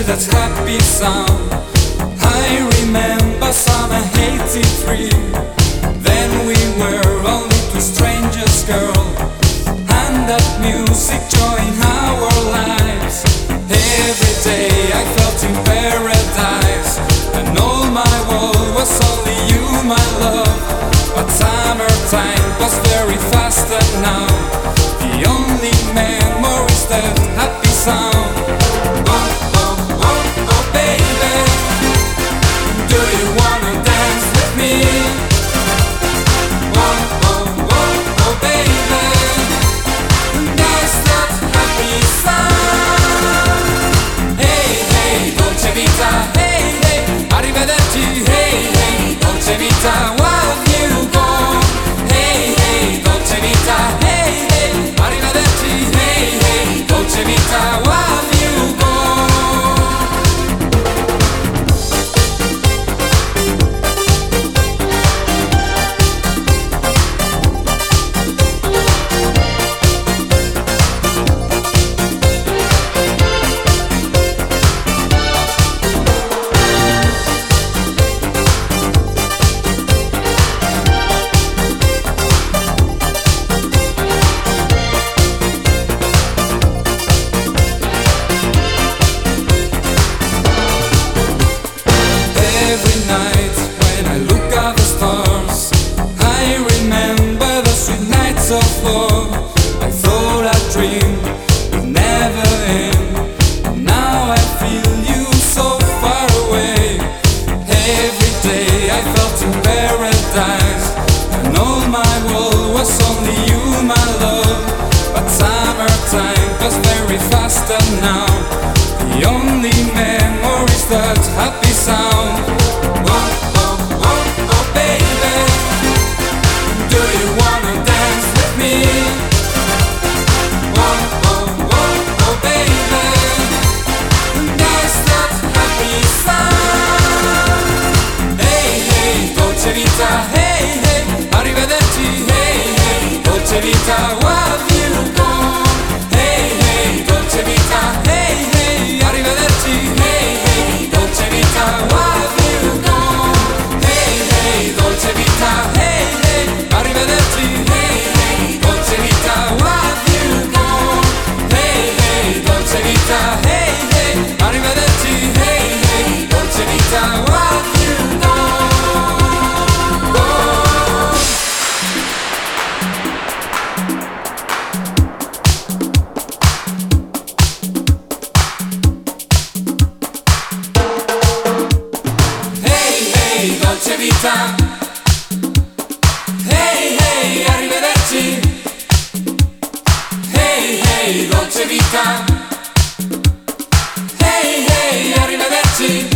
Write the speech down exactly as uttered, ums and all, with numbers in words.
that happy sound. I remember summer eighty-three. Then we were only two strangers, girl, and that music joined our lives. Every day I felt in paradise, and all my world was only you, my love. But summertime was very fast, and now the only memories that happy sound. Oh, oh, oh, oh, baby, do you wanna dance with me? Oh, oh, oh, oh, baby, that's that happy sound. Hey, hey, dolce vita, hey, hey, arrivederci, hey, hey, dolce vita, where you go? Hey, hey, dolce vita, hey, hey, arrivederci, hey, hey, dolce vita, where you go? Every night when I look at the stars, I remember the sweet nights of love. I thought a dream would never end. Now I feel you so far away. Every day I felt in paradise, and all my world was only you, my love. But summertime was very fast, and now the only memories that happy sound. Oh, oh, oh, oh, baby, do you wanna dance with me? Oh, oh, oh, oh, baby, that's that happy sound. Hey, hey, dolce vita, hey, hey, arrivederci, hey, hey, dolce vita, where you go? Hey, hey, dolce vita, hey, hey, arrivederci, hey, hey, dolce vita, where you go? Hey, hey, dolce vita, hey, hey, arrivederci, hey, hey, dolce vita, where you go? Hey, hey, dolce vita, hey, hey, arrivederci, hey, hey, dolce vita, where you go? Hey, hey, dolce vita, hey, hey, arrivederci, hey, hey, dolce vita, hey, hey, arrivederci.